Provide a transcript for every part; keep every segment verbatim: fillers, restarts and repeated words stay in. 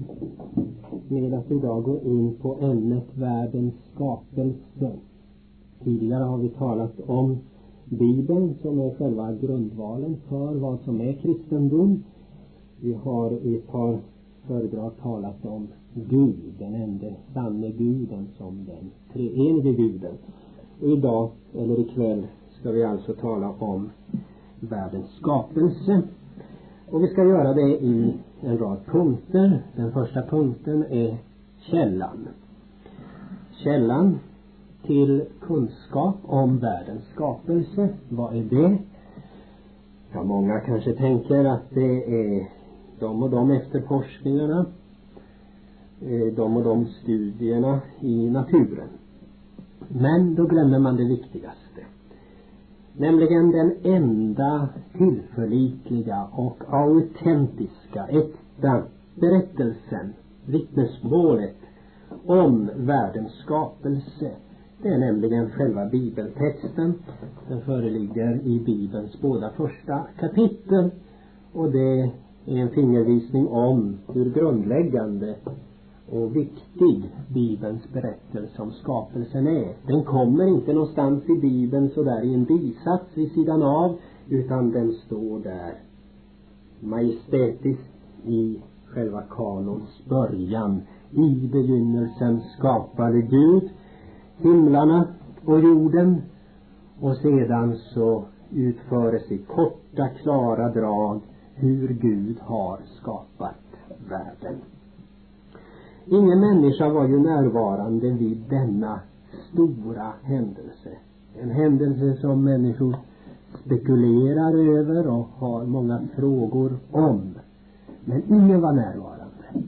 med att idag gå in på ämnet världens skapelse. Tidigare har vi talat om Bibeln som är själva grundvalen för vad som är kristendom. Vi har i ett par föredrag talat om Gud, den enda sanne guden som den treenige guden. Och idag, eller ikväll, ska vi alltså tala om världens skapelse. Och vi ska göra det i en rad punkter. Den första punkten är källan. Källan till kunskap om världens skapelse. Vad är det? Ja, många kanske tänker att det är de och de efterforskningarna, de och de studierna i naturen. Men då glömmer man det viktigaste. Nämligen den enda tillförlitliga och autentiska, äkta berättelsen, vittnesmålet om världens skapelse. Det är nämligen själva bibeltexten. Den föreligger i Bibelns båda första kapitel. Och det är en fingervisning om hur grundläggande och viktig Bibelns berättelse om skapelsen är. Den kommer inte någonstans i Bibeln så där i en bisats vid sidan av, utan den står där majestätiskt i själva kanons början. I begynnelsen skapade Gud himlarna och jorden, och sedan så utföres i korta klara drag hur Gud har skapat världen. Ingen människa var ju närvarande vid denna stora händelse. En händelse som människor spekulerar över och har många frågor om. Men ingen var närvarande.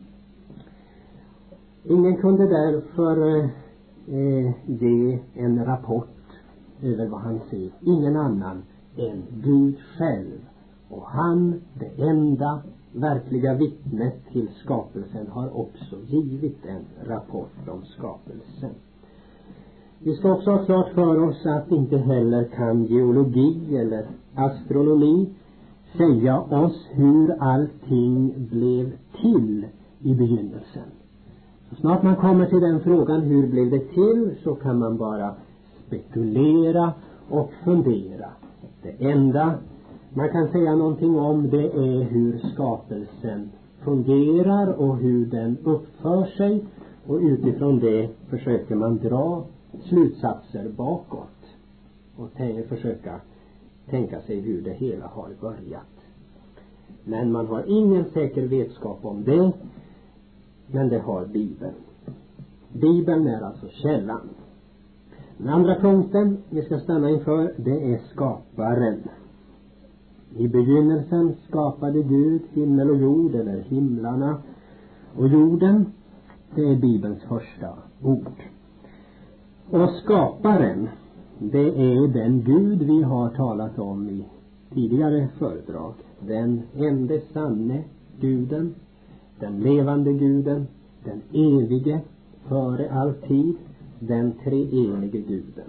Ingen kunde därför eh, ge en rapport över vad han ser. Ingen annan än Gud själv. Och han, det enda verkliga vittnet till skapelsen, har också givit en rapport om skapelsen. Vi ska också ha klart för oss att inte heller kan geologi eller astronomi säga oss hur allting blev till i begynnelsen. Så snart man kommer till den frågan, hur blev det till, så kan man bara spekulera och fundera. Det enda man kan säga någonting om, det är hur skapelsen fungerar och hur den uppför sig, och utifrån det försöker man dra slutsatser bakåt och t- försöka tänka sig hur det hela har börjat. Men man har ingen säker vetskap om det, men det har Bibeln. Bibeln är alltså källan. Den andra punkten vi ska stanna inför, det är skaparen. I begynnelsen skapade Gud himmel och jord, eller himlarna och jorden. Det är Bibelns första ord. Och skaparen, det är den Gud vi har talat om i tidigare föredrag. Den enda sanne guden, den levande guden, den evige, före all tid, den treenige guden.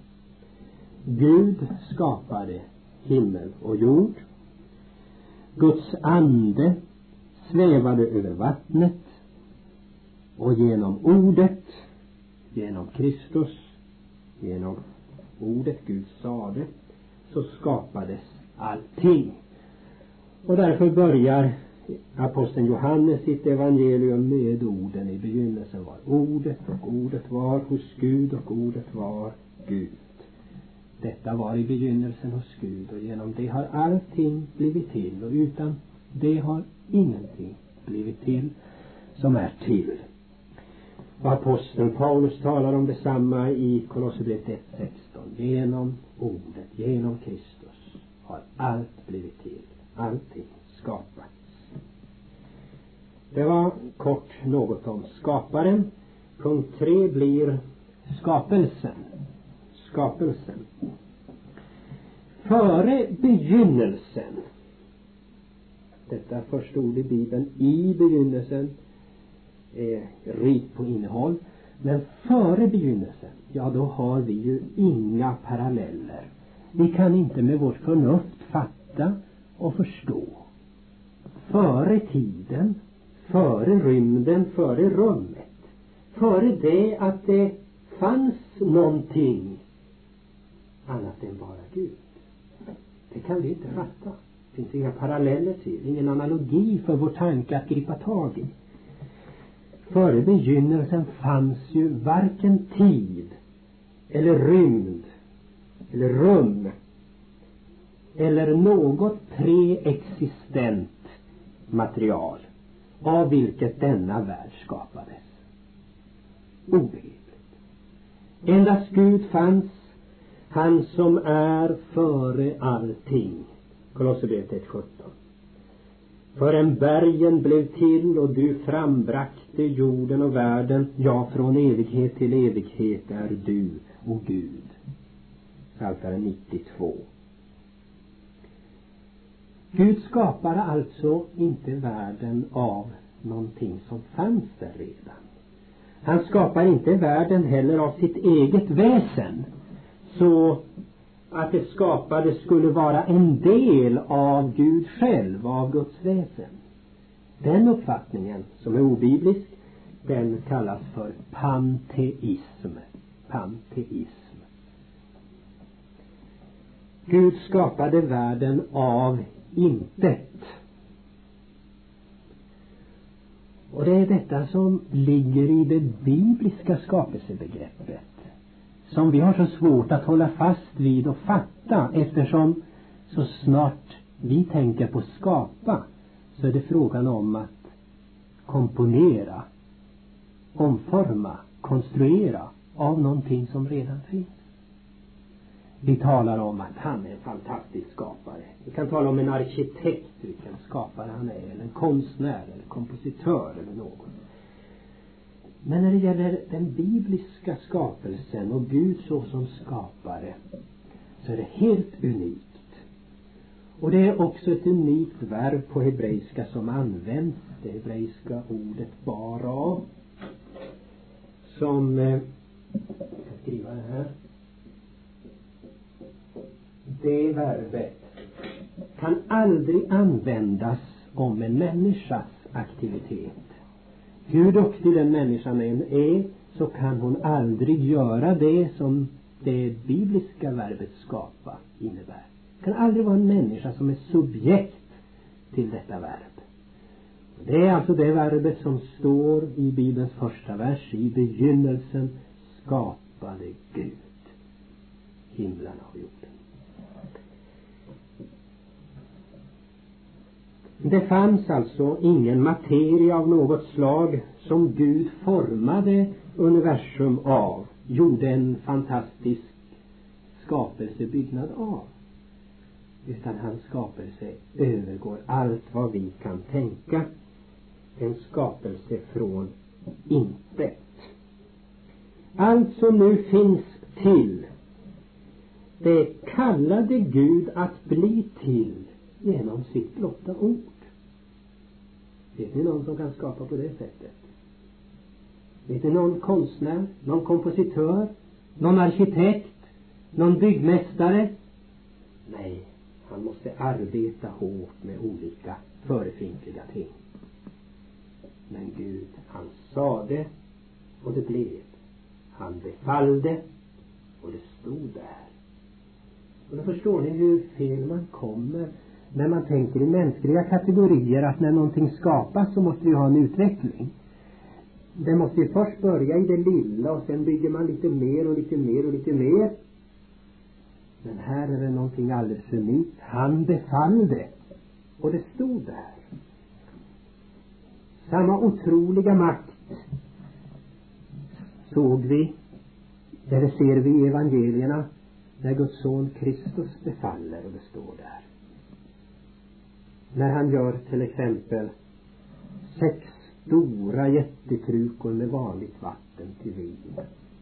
Gud skapade himmel och jord. Guds ande svävade över vattnet, och genom ordet, genom Kristus, genom ordet Gud sade, så skapades allting. Och därför börjar aposteln Johannes sitt evangelium med orden: i begynnelsen var ordet, och ordet var hos Gud, och ordet var Gud. Detta var i begynnelsen hos Gud, och genom det har allting blivit till, och utan det har ingenting blivit till som är till. Och aposteln Paulus talar om detsamma i Kolosserbrevet ett sexton. Genom ordet, genom Kristus har allt blivit till, allting skapats. Det var kort något om skaparen. Punkt tre blir skapelsen. Skapelsen. Före begynnelsen, detta första ord i Bibeln, i begynnelsen, är rikt på innehåll, men före begynnelsen, ja då har vi ju inga paralleller. Vi kan inte med vårt förnuft fatta och förstå. Före tiden, före rymden, före rummet, före det att det fanns någonting annat än bara Gud. Det kan vi inte fatta. Det finns inga paralleller till, ingen analogi för vår tanke att gripa tag i. Före begynnelsen fanns ju varken tid eller rymd eller rum eller något preexistent material av vilket denna värld skapades. Obegripligt. Endast Gud fanns, han som är före allting. Kolosserbrevet ett sjutton. Förrän bergen blev till och du frambrakte jorden och världen, ja, från evighet till evighet är du, o Gud. Psaltaren nittiotvå. Gud skapade alltså inte världen av någonting som fanns där redan. Han skapar inte världen heller av sitt eget väsen, så att det skapade skulle vara en del av Gud själv, av Guds väsen. Den uppfattningen, som är obiblisk, den kallas för panteism. Panteism. Gud skapade världen av intet. Och det är detta som ligger i det bibliska skapelsebegreppet, som vi har så svårt att hålla fast vid och fatta, eftersom så snart vi tänker på skapa så är det frågan om att komponera, omforma, konstruera av någonting som redan finns. Vi talar om att han är en fantastisk skapare. Vi kan tala om en arkitekt, vilken skapare han är, eller en konstnär eller kompositör eller någon. Men när det gäller den bibliska skapelsen och Gud så som skapare, så är det helt unikt. Och det är också ett unikt verb på hebreiska som används, det hebreiska ordet bara, som eh, jag ska skriva det här. Det verbet kan aldrig användas om en människas aktivitet. Hur duktig den människan än är, så kan hon aldrig göra det som det bibliska verbet skapa innebär. Det kan aldrig vara en människa som är subjekt till detta verb. Det är alltså det verbet som står i Bibelns första vers: i begynnelsen skapade Gud himlarna och jorden. Det fanns alltså ingen materia av något slag som Gud formade universum av, gjorde en fantastisk skapelsebyggnad av. Utan hans skapelse övergår allt vad vi kan tänka. En skapelse från intet. Allt som nu finns till, det kallade Gud att bli till genom sitt blotta ord. Vet ni någon som kan skapa på det sättet? Vet ni någon konstnär, någon kompositör, någon arkitekt, någon byggmästare? Nej, han måste arbeta hårt med olika förefintliga ting. Men Gud, han sade och det blev. Han befallde och det stod där. Och då förstår ni hur fel man kommer när man tänker i mänskliga kategorier, att när någonting skapas så måste vi ha en utveckling. Det måste ju först börja i det lilla och sen bygger man lite mer och lite mer och lite mer. Men här är det någonting alldeles unikt. Han befallde och det stod där. Samma otroliga makt såg vi, eller ser vi i evangelierna, när Guds son Kristus befaller och det står där. När han gör till exempel sex stora jättekrukor med vanligt vatten till vin.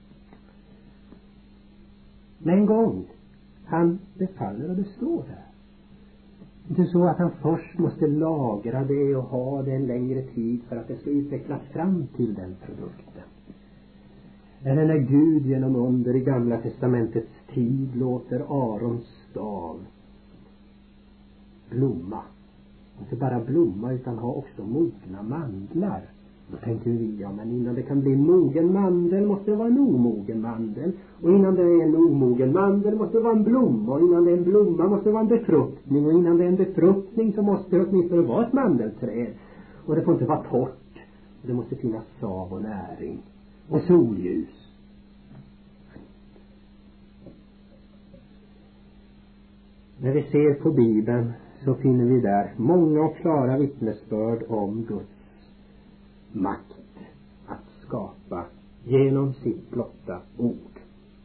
Men en gång han befaller och det står där. Det är så att han först måste lagra det och ha det en längre tid för att det ska utvecklas fram till den produkten. Eller när Gud genom under i Gamla testamentets tid låter Arons stav blomma inte bara blomma utan ha också mogna mandlar. Då tänker vi, ja men innan det kan bli en mogen mandel måste det vara en omogen mandel. Och innan det är en omogen mandel måste det vara en blomma. Och innan det är en blomma måste det vara en befruktning. Och innan det är en befruktning så måste det åtminstone vara ett mandelträd. Och det får inte vara torrt. Det måste finnas sav och näring. Och solljus. När vi ser på Bibeln så finner vi där många och klara vittnesbörd om Guds makt att skapa genom sitt blotta ord.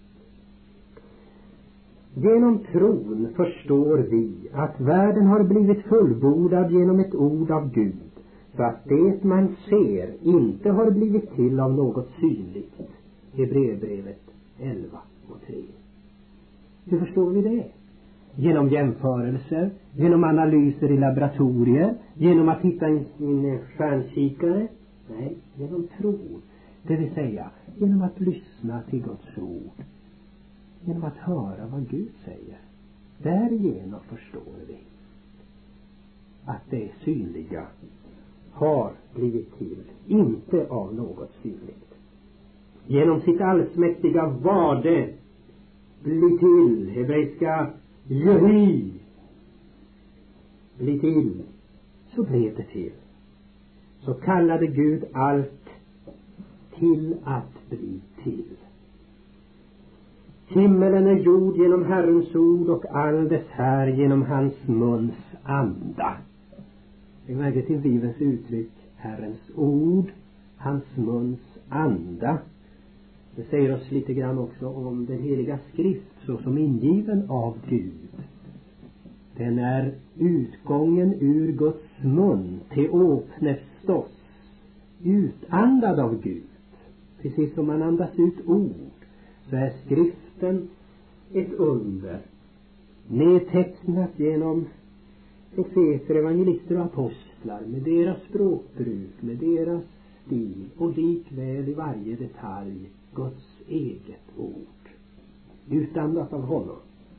Genom tron förstår vi att världen har blivit fullbordad genom ett ord av Gud, så att det man ser inte har blivit till av något synligt. Hebreerbrevet elva och tre. Hur förstår vi det? Genom jämförelser, genom analyser i laboratorier, genom att hitta in en stjärnkikare? Nej, genom tro. Det vill säga, genom att lyssna till Guds ord. Genom att höra vad Gud säger. Därigenom förstår vi att det synliga har blivit till, inte av något synligt. Genom sitt allsmäktiga vade bli till, hebreiska Jehi, bli till, så blev det till. Så kallade Gud allt till att bli till. Himmelen är gjord genom Herrens ord och all dess här genom hans muns anda. Vi märker till Bibelns uttryck Herrens ord, hans muns anda. Det säger oss lite grann också om den heliga skrift så som ingiven av Gud. Den är utgången ur Guds mun, teopnestos, utandad av Gud. Precis som man andas ut ord, så är skriften ett under, nedtecknat genom profeter, evangelister och apostlar, med deras språkbruk, med deras stil, och likväl i varje detalj Guds eget ord, utandat av honom.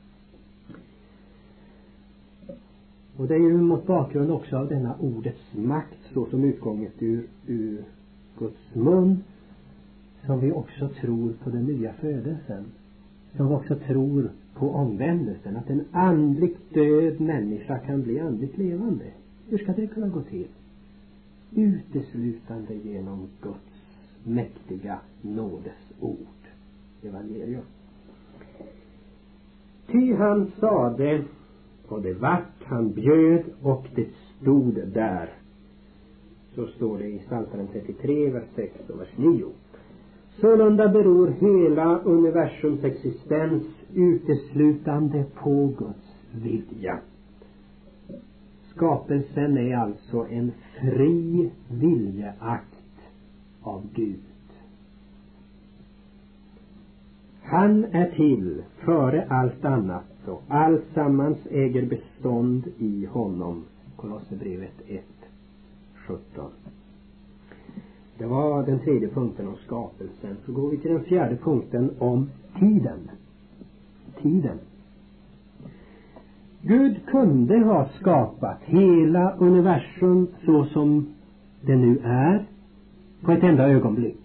Och det är ju mot bakgrund också av denna ordets makt, så som utgånget ur, ur Guds mun, som vi också tror på den nya födelsen, som vi också tror på omvändelsen, att en andligt död människa kan bli andligt levande. Hur ska det kunna gå till? Uteslutande genom Guds mäktiga nådesord, evangelium. Ty han sade, och det vart, han bjöd, och det stod där. Så står det i Psaltaren trettiotre, vers sex och vers nio. Sålunda beror hela universums existens uteslutande på Guds vilja. Skapelsen är alltså en fri viljeakt av Gud. Han är till före allt annat, och allt sammans äger bestånd i honom. Kolosserbrevet ett sjutton. Det var den tredje punkten om skapelsen. Så går vi till den fjärde punkten om tiden. Tiden. Gud kunde ha skapat hela universum så som det nu är på ett enda ögonblick.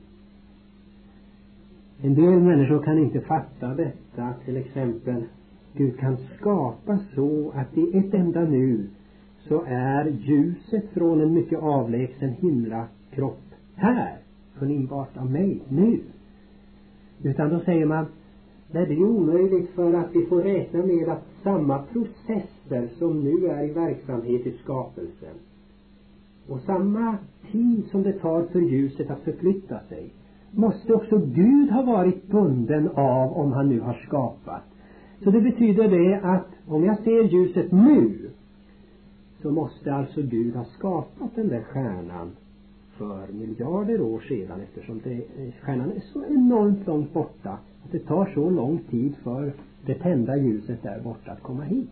En del människor kan inte fatta detta. Till exempel, Gud kan skapa så att i ett enda nu så är ljuset från en mycket avlägsen himlakropp här, förnimbart av mig nu. Utan då säger man, nej, det är omöjligt, för att vi får räkna med att samma processer som nu är i verksamhet i skapelsen och samma tid som det tar för ljuset att förflytta sig måste också Gud ha varit bunden av om han nu har skapat. Så det betyder det att om jag ser ljuset nu, så måste alltså Gud ha skapat den där stjärnan för miljarder år sedan, eftersom det, stjärnan är så enormt långt borta att det tar så lång tid för det tända ljuset där borta att komma hit.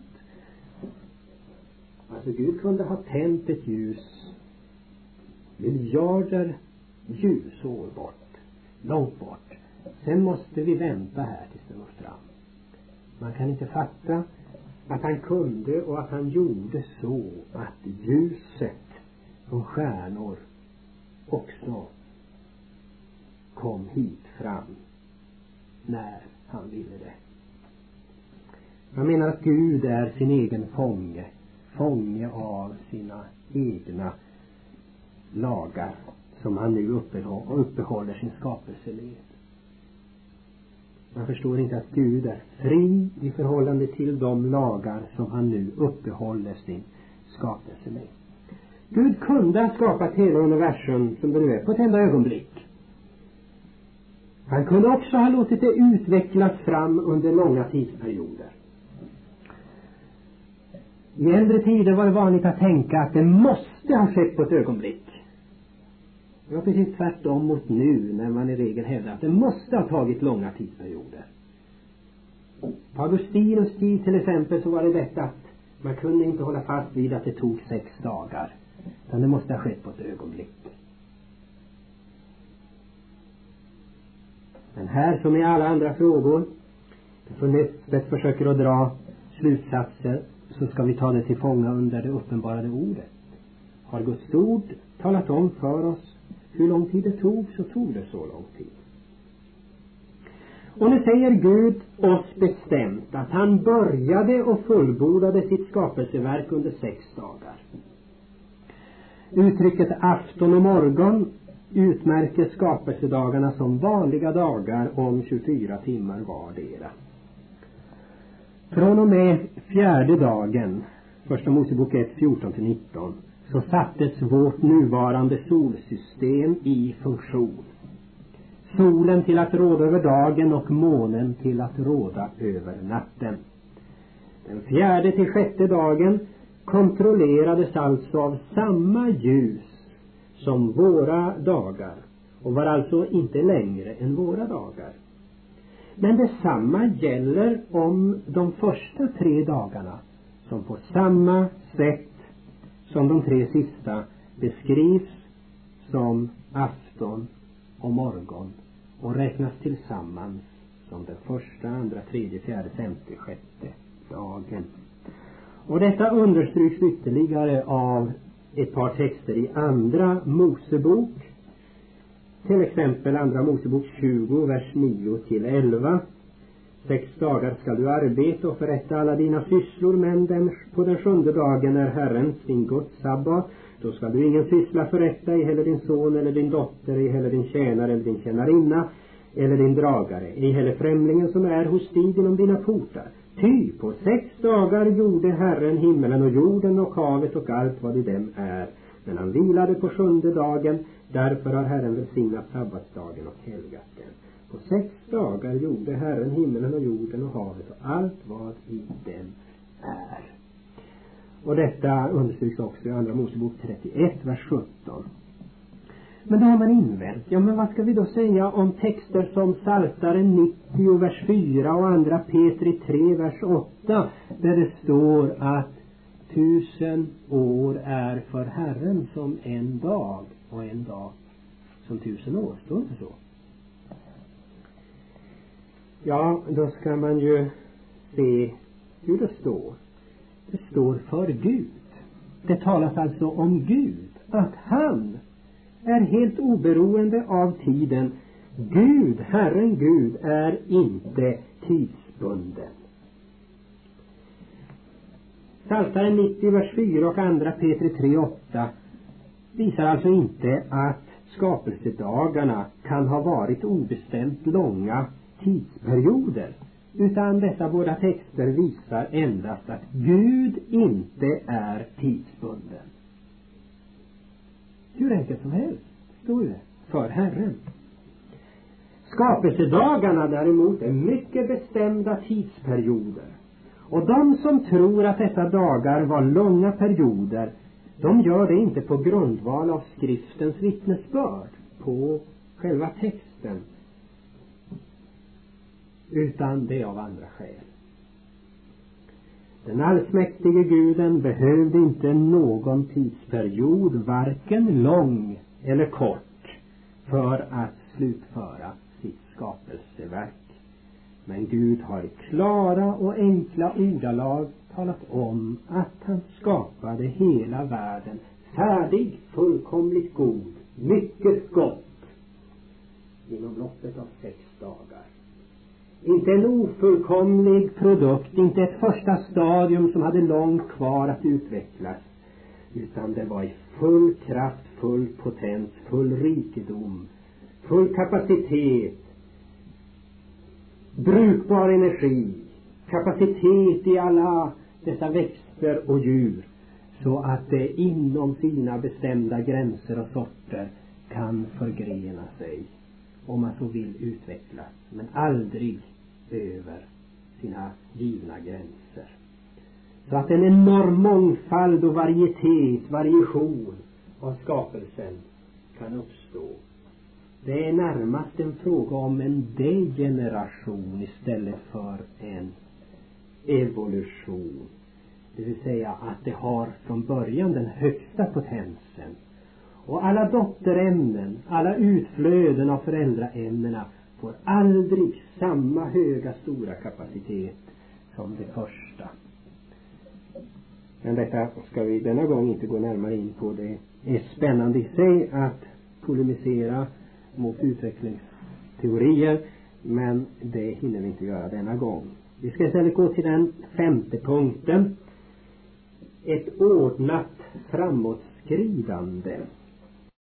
Alltså Gud kunde ha tänt ett ljus miljarder ljusår bort, långt bort. Sen måste vi vänta här tills det når fram. Man kan inte fatta att han kunde och att han gjorde så att ljuset från stjärnor också kom hit fram när han ville det. Jag menar att Gud är sin egen fånge, fånge av sina egna lagar som han nu uppehåller, uppehåller sin skapelse med. Man förstår inte att Gud är fri i förhållande till de lagar som han nu uppehåller sin skapelse med. Gud kunde ha skapat hela universum som det nu är på ett enda ögonblick. Han kunde också ha låtit det utvecklas fram under långa tidsperioder. I äldre tider var det vanligt att tänka att det måste ha skett på ett ögonblick. Det var precis tvärtom mot nu, när man i regel hävdar att det måste ha tagit långa tidsperioder. På Augustinus tid till exempel så var det detta att man kunde inte hålla fast vid att det tog sex dagar. Utan det måste ha skett på ett ögonblick. Men här som i alla andra frågor, där förnuftet försöker att dra slutsatser, så ska vi ta det till fånga under det uppenbarade ordet. Har Guds ord talat om för oss hur lång tid det tog, så tog det så lång tid. Och nu säger Gud oss bestämt att han började och fullbordade sitt skapelseverk under sex dagar. Uttrycket afton och morgon utmärker skapelsedagarna som vanliga dagar om tjugofyra timmar vardera. Från och med fjärde dagen, första Mosebok ett, fjorton till nitton, så sattes vårt nuvarande solsystem i funktion. Solen till att råda över dagen och månen till att råda över natten. Den fjärde till sjätte dagen kontrollerades alltså av samma ljus som våra dagar och var alltså inte längre än våra dagar. Men detsamma gäller om de första tre dagarna, som på samma sätt som de tre sista beskrivs som afton och morgon och räknas tillsammans som den första, andra, tredje, fjärde, femte, sjätte dagen. Och detta understryks ytterligare av ett par texter i andra Mosebok. Till exempel andra Mosebok tjugo, vers nio till elva. Sex dagar ska du arbeta och förrätta alla dina sysslor, men den, på den sjunde dagen är Herren sin Guds sabbat. Då ska du ingen syssla förrätta, ej heller din son eller din dotter, ej heller din tjänare eller din tjänarinna, eller din dragare, ej heller främlingen som är hos dig inom dina portar. Ty på sex dagar gjorde Herren himmelen och jorden och havet och allt vad i dem är. Men han vilade på sjunde dagen, därför har Herren välsignat sabbatsdagen och helgat den. På sex dagar gjorde Herren himmelen och jorden och havet och allt vad i dem är. Och detta understryks också i andra Mosebok trettioett, vers sjutton. Men då har man invänt, ja men vad ska vi då säga om texter som Psaltaren nittio, vers fyra och andra Petri tre, vers åtta, där det står att tusen år är för Herren som en dag och en dag som tusen år. Står inte så? Ja, då ska man ju se hur det står. Det står för Gud. Det talas alltså om Gud. Att han är helt oberoende av tiden. Gud, Herren Gud, är inte tidsbunden. Psaltaren nittio, vers fyra och andra Petri tre, åtta visar alltså inte att skapelsedagarna kan ha varit obestämt långa tidsperioder, utan dessa båda texter visar endast att Gud inte är tidsbunden. Hur enkelt som helst står det för Herren. Skapelsedagarna däremot är mycket bestämda tidsperioder. Och de som tror att dessa dagar var långa perioder, de gör det inte på grundval av skriftens vittnesbörd, på själva texten, utan det är av andra skäl. Den allsmäktige Guden behövde inte någon tidsperiod, varken lång eller kort, för att slutföra sitt skapelseverk. Men Gud har i klara och enkla ordalag talat om att han skapade hela världen färdig, fullkomligt god, mycket gott inom loppet av sex dagar. Inte en ofullkomlig produkt, inte ett första stadium som hade långt kvar att utvecklas, utan det var i full kraft, full potens, full rikedom, full kapacitet, brukbar energi, kapacitet i alla dessa växter och djur, så att det inom sina bestämda gränser och sorter kan förgrena sig, om man så vill utvecklas, men aldrig över sina givna gränser. Så att en enorm mångfald och varietet, variation av skapelsen kan uppstå. Det är närmast en fråga om en degeneration istället för en evolution. Det vill säga att det har från början den högsta potensen. Och alla dotterämnen, alla utflöden av föräldraämnena får aldrig samma höga stora kapacitet som det första. Men detta ska vi denna gång inte gå närmare in på. Det är spännande i sig att polemisera mot utvecklingsteorier, men det hinner vi inte göra denna gång. Vi ska istället gå till den femte punkten. Ett ordnat framåtskridande.